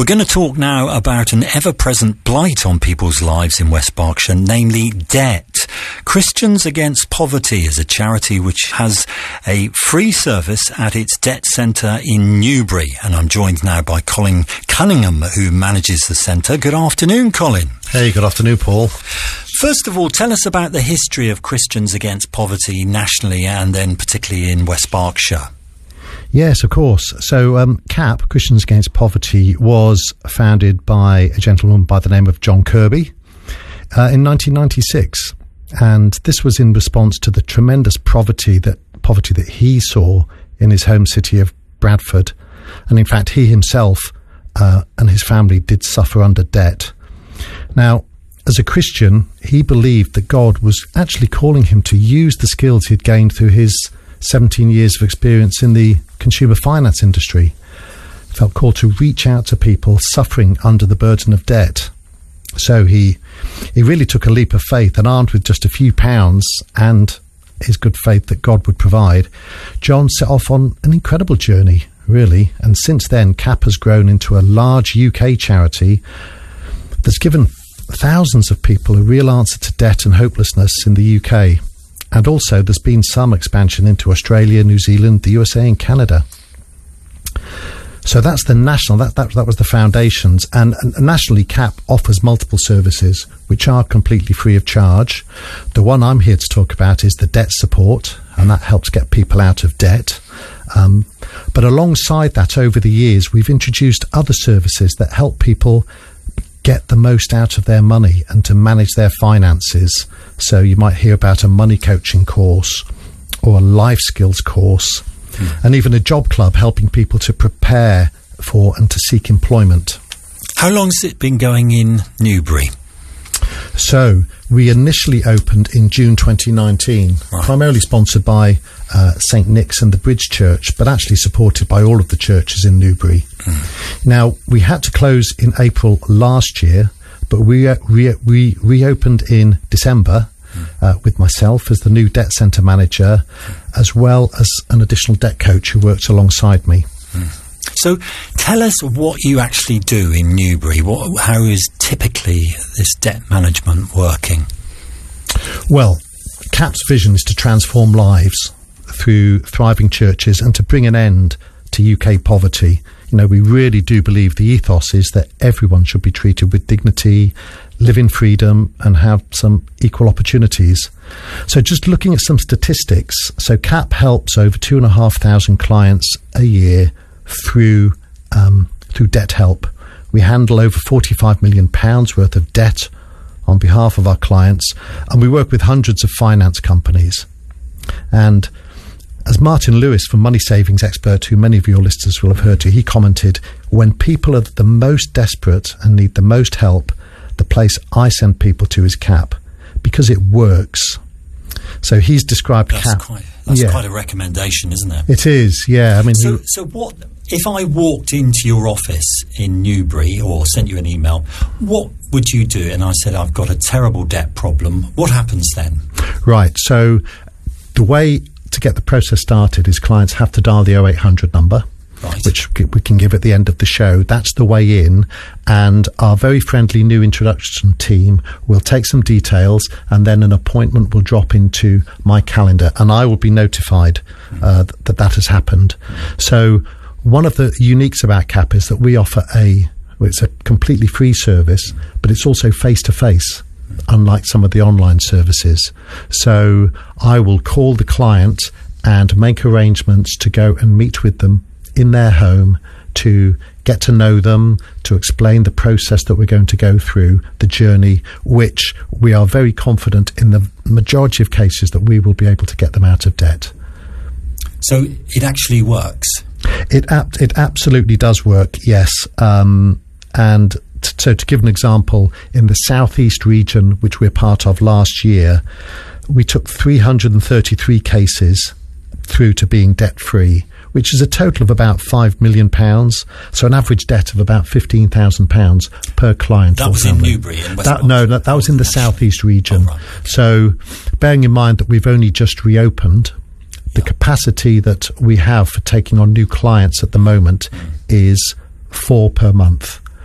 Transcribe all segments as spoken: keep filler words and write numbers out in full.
We're going to talk now about an ever-present blight on people's lives in West Berkshire, namely debt. Christians Against Poverty is a charity which has a free service at its debt centre in Newbury. And I'm joined now by Colin Cunningham, who manages the centre. Good afternoon, Colin. Hey, good afternoon, Paul. First of all, tell us about the history of Christians Against Poverty nationally and then particularly in West Berkshire. Yes, of course. So um, C A P, Christians Against Poverty, was founded by a gentleman by the name of John Kirby uh, in nineteen ninety-six. And this was in response to the tremendous poverty that poverty that he saw in his home city of Bradford. And in fact, he himself uh, and his family did suffer under debt. Now, as a Christian, he believed that God was actually calling him to use the skills he'd gained through his seventeen years of experience in the consumer finance industry. He felt called to reach out to people suffering under the burden of debt. So he he really took a leap of faith, and armed with just a few pounds and his good faith that God would provide, John set off on an incredible journey, really. And since then, C A P has grown into a large U K charity that's given thousands of people a real answer to debt and hopelessness in the U K. And also there's been some expansion into Australia, New Zealand, the U S A and Canada. So that's the national, that, that, that was the foundations. And, and nationally, C A P offers multiple services which are completely free of charge. The one I'm here to talk about is the debt support, and that helps get people out of debt. Um, but alongside that, over the years, we've introduced other services that help people get the most out of their money and to manage their finances. So you might hear about a money coaching course or a life skills course, mm. and even a job club helping people to prepare for and to seek employment. How long has it been going in Newbury? So we initially opened in June twenty nineteen, right. primarily sponsored by uh, Saint Nick's and the Bridge Church, but actually supported by all of the churches in Newbury. Mm. Now, we had to close in April last year, but we uh, re- we reopened in December mm. uh, with myself as the new debt centre manager, mm. as well as an additional debt coach who works alongside me. Mm. So tell us what you actually do in Newbury. What, how is typically this debt management working? Well, C A P's vision is to transform lives through thriving churches and to bring an end to U K poverty. You know, we really do believe the ethos is that everyone should be treated with dignity, live in freedom and have some equal opportunities. So just looking at some statistics, so C A P helps over two and a half thousand clients a year through um, through debt help. We handle over forty-five million pounds worth of debt on behalf of our clients, and we work with hundreds of finance companies. And as Martin Lewis from Money Savings Expert, who many of your listeners will have heard to, he commented, when people are the most desperate and need the most help, the place I send people to is C A P, because it works. So he's described that's C A P. Quite, that's yeah. quite a recommendation, isn't it? It is, yeah. I mean, so, he, so what if I walked into your office in Newbury or sent you an email? What would you do? And I said, I've got a terrible debt problem. What happens then? Right. So the way to get the process started is clients have to dial the oh eight hundred number. Right. Which we can give at the end of the show. That's the way in, and our very friendly new introduction team will take some details, and then an appointment will drop into my calendar, and I will be notified uh, that that has happened. So one of the uniques about C A P is that we offer a, well, it's a completely free service, but it's also face-to-face, unlike some of the online services. So I will call the client and make arrangements to go and meet with them in their home to get to know them, to explain the process that we're going to go through, the journey, which we are very confident in the majority of cases that we will be able to get them out of debt. So it actually works? It ab- it absolutely does work, yes. Um, and t- so to give an example, in the southeast region, which we're part of last year, we took three hundred thirty-three cases through to being debt-free, which is a total of about five million pounds, so an average debt of about fifteen thousand pounds per client. That was family. In Newbury in West that, No, that, that was in the southeast region. Oh, right. So bearing in mind that we've only just reopened, the capacity that we have for taking on new clients at the moment mm. is four per month.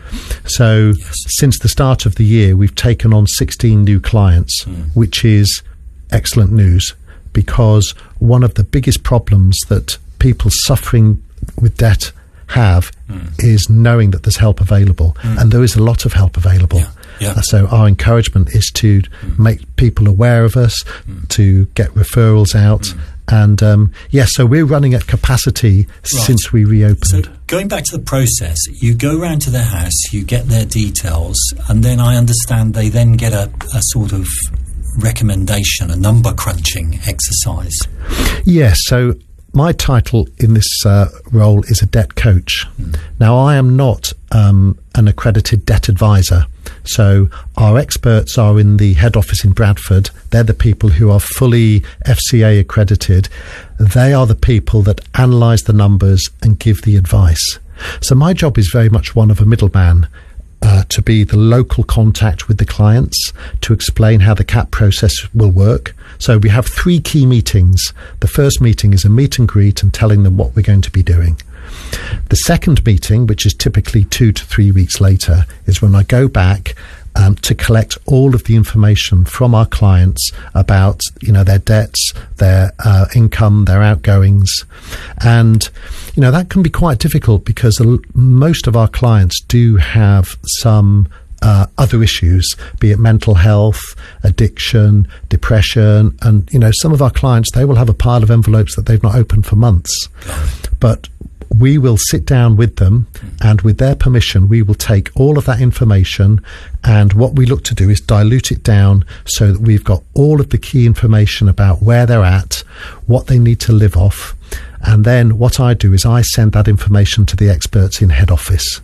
So yes. since the start of the year, we've taken on sixteen new clients, mm. which is excellent news, because one of the biggest problems that people suffering with debt have mm. is knowing that there's help available, mm. and there is a lot of help available. Yeah. Yeah. Uh, so our encouragement is to mm. make people aware of us, mm. to get referrals out, mm. and um, yes, yeah, so we're running at capacity right. since we reopened. So going back to the process, you go round to their house, you get their details, and then I understand they then get a, a sort of recommendation, a number crunching exercise. Yes, so my title in this uh, role is a debt coach. Mm. Now, I am not um, an accredited debt advisor. So our experts are in the head office in Bradford. They're the people who are fully F C A accredited. They are the people that analyse the numbers and give the advice. So my job is very much one of a middleman. Uh, to be the local contact with the clients, to explain how the C A P process will work. So we have three key meetings. The first meeting is a meet and greet and telling them what we're going to be doing. The second meeting, which is typically two to three weeks later, is when I go back um, to collect all of the information from our clients about, you know, their debts, their uh, income, their outgoings. And, you know, that can be quite difficult because uh, most of our clients do have some uh, other issues, be it mental health, addiction, depression. And, you know, some of our clients, they will have a pile of envelopes that they've not opened for months. But we will sit down with them, and with their permission, we will take all of that information, and what we look to do is dilute it down so that we've got all of the key information about where they're at, what they need to live off, and then what I do is I send that information to the experts in head office.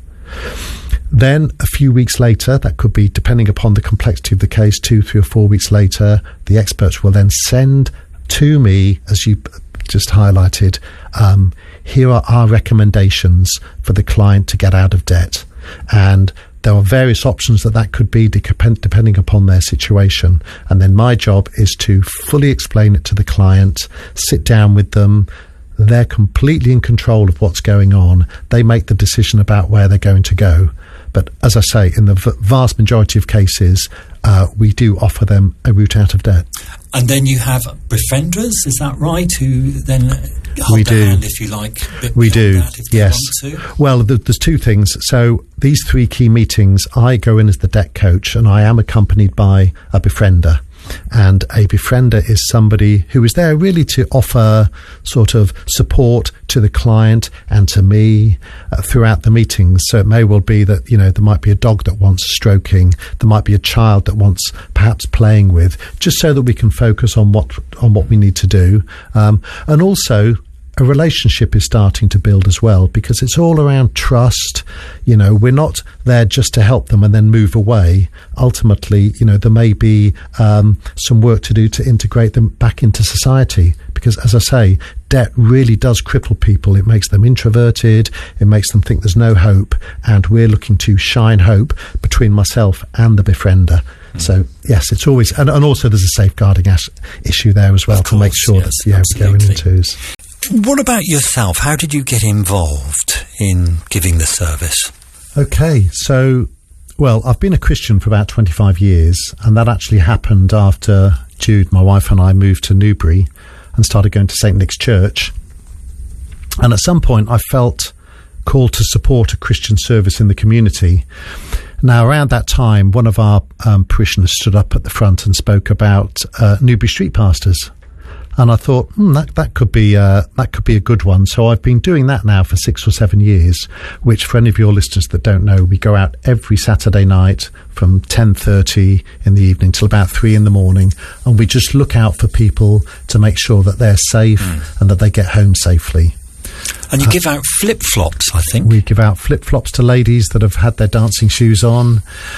Then a few weeks later, that could be, depending upon the complexity of the case, two, three or four weeks later, the experts will then send to me, as you just highlighted, um, here are our recommendations for the client to get out of debt. And there are various options that that could be depend, depending upon their situation. And then my job is to fully explain it to the client, sit down with them. They're completely in control of what's going on. They make the decision about where they're going to go. But as I say, in the v- vast majority of cases, uh, we do offer them a route out of debt. And then you have befrienders, is that right, who then hold we their do. hand, if you like? We do, that if they yes. want to? Well, th- there's two things. So these three key meetings, I go in as the debt coach, and I am accompanied by a befriender. And a befriender is somebody who is there really to offer sort of support to the client and to me uh, throughout the meetings. So it may well be that, you know, there might be a dog that wants stroking, there might be a child that wants perhaps playing with, just so that we can focus on what on what we need to do. Um, and also, a relationship is starting to build as well, because it's all around trust. You know, we're not there just to help them and then move away. Ultimately, you know, there may be um, some work to do to integrate them back into society, because, as I say, debt really does cripple people. It makes them introverted. It makes them think there's no hope. And we're looking to shine hope between myself and the befriender. So, yes, it's always... And, and also there's a safeguarding as- issue there as well, of to course, make sure yes, that, yeah, absolutely. we're going into twos. What about yourself? How did you get involved in giving the service? Okay, so, well, I've been a Christian for about twenty-five years, and that actually happened after Jude, my wife, and I moved to Newbury and started going to Saint Nick's Church. And at some point, I felt called to support a Christian service in the community. Now, around that time, one of our um, parishioners stood up at the front and spoke about uh, Newbury street pastors. And I thought, hmm, that that could be uh, that could be a good one. So I've been doing that now for six or seven years. Which, for any of your listeners that don't know, we go out every Saturday night from ten thirty in the evening till about three in the morning, and we just look out for people to make sure that they're safe mm. and that they get home safely. And you uh, give out flip-flops, I think. We give out flip-flops to ladies that have had their dancing shoes on.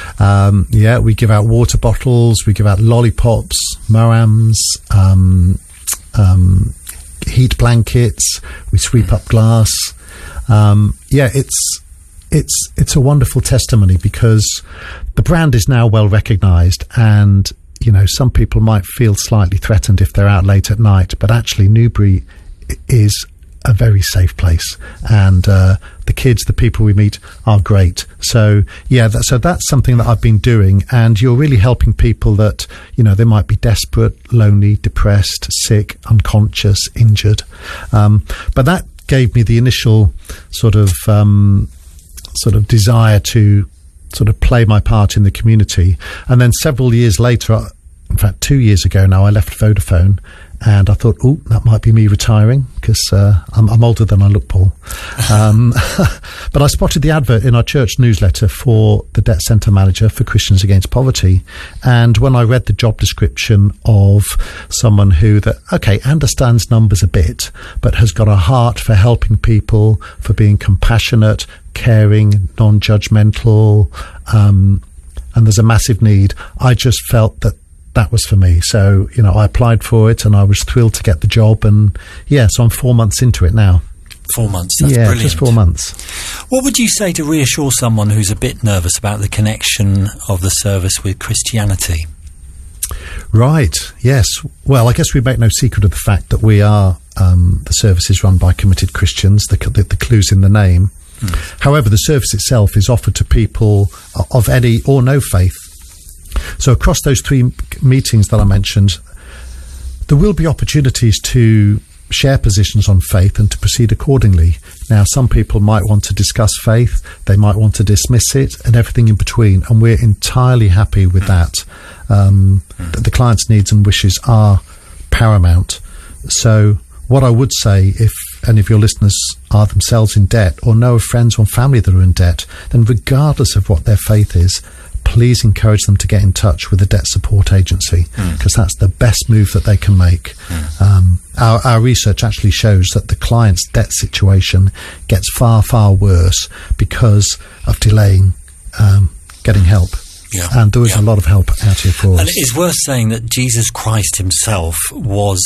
Um, yeah, we give out water bottles. We give out lollipops, Moams, um, um, heat blankets. We sweep up glass. Um, yeah, it's it's it's a wonderful testimony, because the brand is now well recognised, and you know, some people might feel slightly threatened if they're out late at night, but actually Newbury is a very safe place, and uh, the kids, the people we meet are great. So yeah, that, so that's something that I've been doing, and you're really helping people that, you know, they might be desperate, lonely, depressed, sick, unconscious, injured. Um, but that gave me the initial sort of um, sort of desire to sort of play my part in the community. And then several years later, in fact, two years ago now, I left Vodafone. And I thought, oh, that might be me retiring, because uh, I'm, I'm older than I look, Paul. Um, but I spotted the advert in our church newsletter for the debt centre manager for Christians Against Poverty. And when I read the job description of someone who, that okay, understands numbers a bit, but has got a heart for helping people, for being compassionate, caring, non-judgmental, um, and there's a massive need, I just felt that that was for me. So, you know, I applied for it and I was thrilled to get the job. And yeah, so I'm four months into it now. Four months, that's yeah, brilliant. Just four months. What would you say to reassure someone who's a bit nervous about the connection of the service with Christianity? Right, yes. Well, I guess we make no secret of the fact that we are, um, the service is run by committed Christians, the, the, the clue's in the name. Hmm. However, the service itself is offered to people of any or no faith. So across those three meetings that I mentioned, there will be opportunities to share positions on faith and to proceed accordingly. Now, some people might want to discuss faith, they might want to dismiss it, and everything in between, and we're entirely happy with that. Um, the, the client's needs and wishes are paramount. So what I would say, if any of your listeners are themselves in debt or know of friends or family that are in debt, then regardless of what their faith is, please encourage them to get in touch with the debt support agency, because mm. that's the best move that they can make. Mm. Um, our, our research actually shows that the client's debt situation gets far, far worse because of delaying um, getting help. Yeah. And there is yeah. a lot of help out here for us. And it is worth saying that Jesus Christ himself was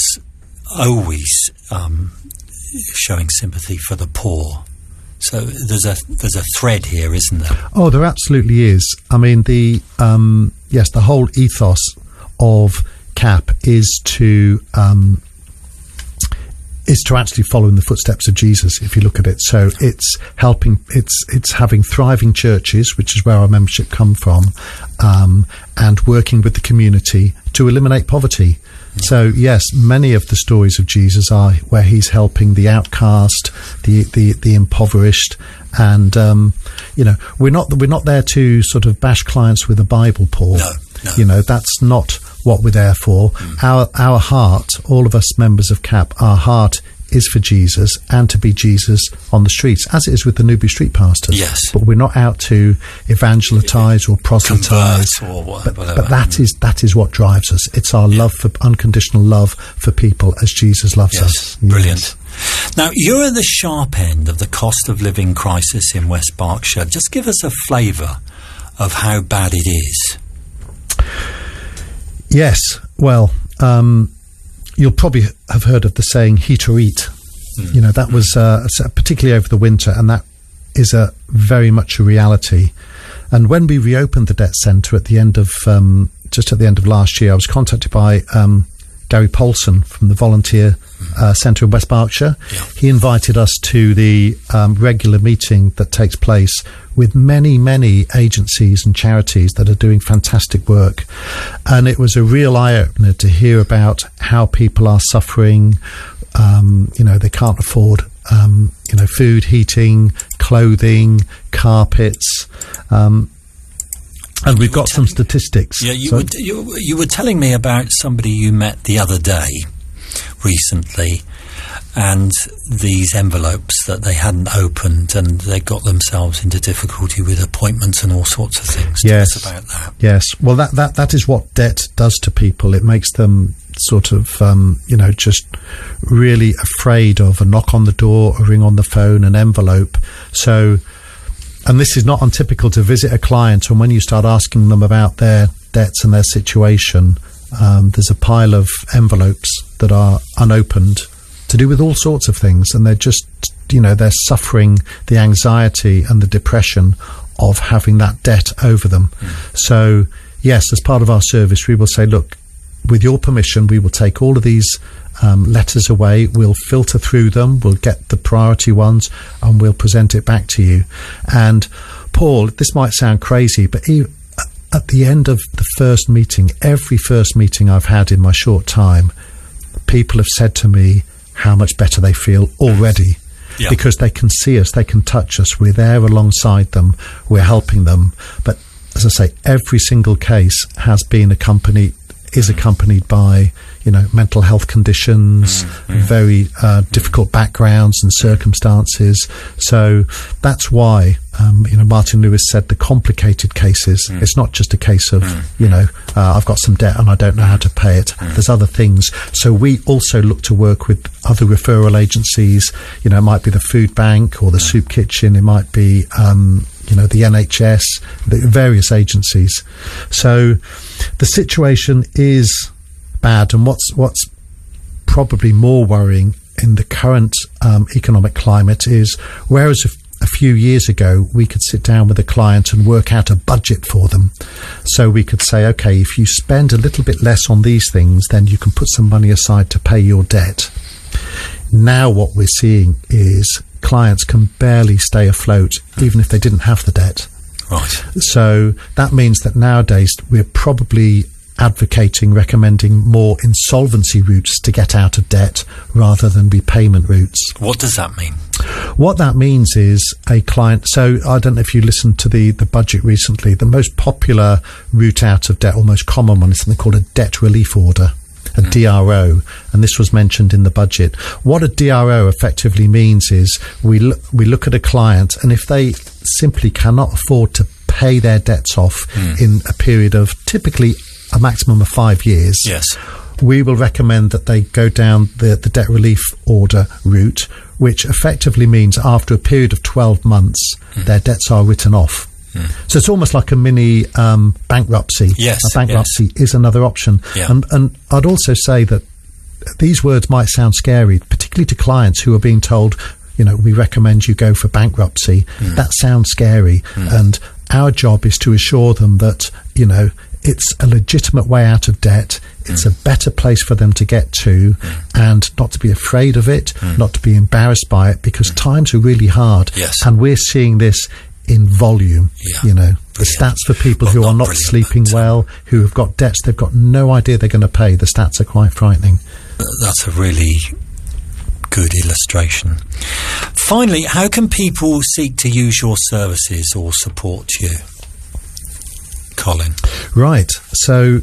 always um, showing sympathy for the poor. So there's a there's a thread here, isn't there? Oh, there absolutely is. I mean, the um, yes, the whole ethos of C A P is to um, is to actually follow in the footsteps of Jesus. If you look at it, so it's helping. It's it's having thriving churches, which is where our membership come from, um, and working with the community to eliminate poverty. So yes, many of the stories of Jesus are where he's helping the outcast, the the, the impoverished, and um, you know, we're not we're not there to sort of bash clients with a Bible, Paul. No, no. You know, that's not what we're there for. Mm. Our our heart, all of us members of C A P, our heart is for Jesus and to be Jesus on the streets, as it is with the Newbury Street pastors. Yes. But we're not out to evangelise or proselytise. Or what, but, but that is that is what drives us. It's our yeah. love for unconditional love for people as Jesus loves yes. us. Brilliant. Yes. Now, you're at the sharp end of the cost of living crisis in West Berkshire. Just give us a flavour of how bad it is. Yes. Well, um, you'll probably have heard of the saying "heat or eat." Mm. You know, that was uh, particularly over the winter, and that is a very much a reality. And when we reopened the debt centre at the end of um, just at the end of last year, I was contacted by um, Gary Paulson from the Volunteer uh, Centre in West Berkshire. Yeah. He invited us to the um, regular meeting that takes place with many, many agencies and charities that are doing fantastic work. And it was a real eye-opener to hear about how people are suffering. Um, you know, they can't afford, um, you know, food, heating, clothing, carpets. Um, and, and we've got some statistics. Yeah, you so, were, you, you were telling me about somebody you met the other day, recently, and these envelopes that they hadn't opened, and they got themselves into difficulty with appointments and all sorts of things. Yes. Tell us about that. Yes. Well, that, that, that is what debt does to people. It makes them sort of, um, you know, just really afraid of a knock on the door, a ring on the phone, an envelope. So, and this is not untypical to visit a client, and when you start asking them about their debts and their situation, um, there's a pile of envelopes that are unopened to do with all sorts of things, and they're just, you know, they're suffering the anxiety and the depression of having that debt over them. Mm. So, yes, as part of our service, we will say, look, with your permission, we will take all of these um, letters away. We'll filter through them. We'll get the priority ones and we'll present it back to you. And Paul, this might sound crazy, but even at the end of the first meeting, every first meeting I've had in my short time, people have said to me how much better they feel already. Yeah. Because they can see us, they can touch us, we're there alongside them, we're helping them. But as I say, every single case has been accompanied, is accompanied by, you know, mental health conditions, mm-hmm. very uh, difficult backgrounds and circumstances. So that's why, um, you know, Martin Lewis said the complicated cases, mm. it's not just a case of, mm. you know, uh, I've got some debt and I don't know how to pay it. Mm. There's other things. So we also look to work with other referral agencies. You know, it might be the food bank or the mm. soup kitchen. It might be, um, you know, the N H S, the various agencies. So the situation is bad, and what's what's probably more worrying in the current um, economic climate is, whereas a, f- a few years ago we could sit down with a client and work out a budget for them, so we could say, okay, if you spend a little bit less on these things, then you can put some money aside to pay your debt. Now what we're seeing is clients can barely stay afloat even if they didn't have the debt. Right. So that means that nowadays we're probably advocating, recommending more insolvency routes to get out of debt rather than repayment routes. What does that mean? What that means is a client, so I don't know if you listened to the, the budget recently, the most popular route out of debt, or most common one, is something called a debt relief order. A mm. D R O, and this was mentioned in the budget. What a D R O effectively means is we look, we look at a client, and if they simply cannot afford to pay their debts off mm. in a period of typically a maximum of five years, yes, we will recommend that they go down the, the debt relief order route, which effectively means after a period of twelve months, mm. their debts are written off. Mm. So it's almost like a mini um, bankruptcy. Yes, a bankruptcy yes. is another option. Yeah. And, and I'd also say that these words might sound scary, particularly to clients who are being told, you know, we recommend you go for bankruptcy. Mm. That sounds scary. Mm. And our job is to assure them that, you know, it's a legitimate way out of debt. It's mm. a better place for them to get to, mm. and not to be afraid of it, mm. not to be embarrassed by it, because mm. times are really hard. Yes. And we're seeing this in volume. Yeah. You know, the Brilliant. stats for people well, who not are not brilliant, sleeping but, well, who have got debts they've got no idea they're going to pay. The stats are quite frightening. That's a really good illustration. Finally, how can people seek to use your services or support you? Colin. Right. So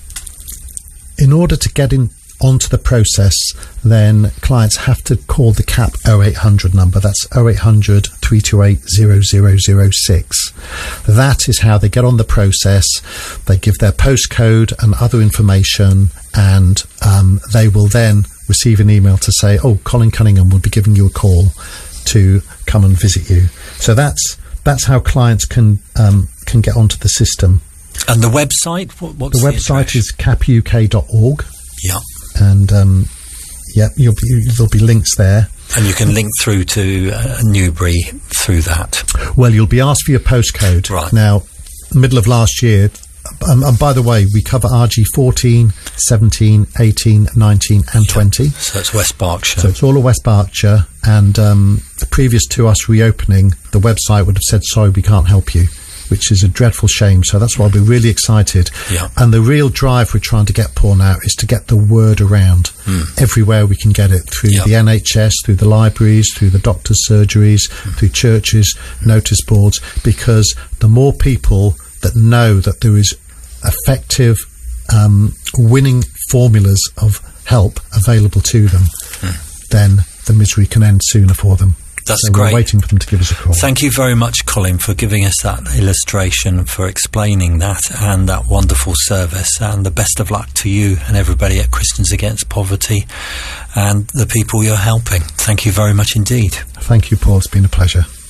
in order to get in onto the process, then clients have to call the C A P oh eight hundred number. That's oh eight hundred, three two eight, zero zero zero six. That is how they get on the process. They give their postcode and other information, and um, they will then receive an email to say, oh, Colin Cunningham will be giving you a call to come and visit you. So that's that's how clients can um, can get onto the system. And the website? What, what's the the website address? is cap u k dot org. Yeah. And um, yeah, you'll be, there'll be links there. And you can link through to uh, Newbury through that. Well, you'll be asked for your postcode. Right. Now, middle of last year, um, and by the way, we cover R G fourteen, seventeen, eighteen, nineteen and yeah. twenty. So it's West Berkshire. So it's all of West Berkshire. And um, previous to us reopening, the website would have said, sorry, we can't help you, which is a dreadful shame. So that's why we're really excited. Yeah. And the real drive we're trying to get, Paul, now is to get the word around mm. everywhere we can get it, through yep. the N H S, through the libraries, through the doctors' surgeries, mm. through churches, mm. notice boards, because the more people that know that there is effective um, winning formulas of help available to them, mm. then the misery can end sooner for them. That's so great. We're waiting for them to give us a call. Thank you very much, Colin, for giving us that illustration, for explaining that and that wonderful service. And the best of luck to you and everybody at Christians Against Poverty and the people you're helping. Thank you very much indeed. Thank you, Paul. It's been a pleasure.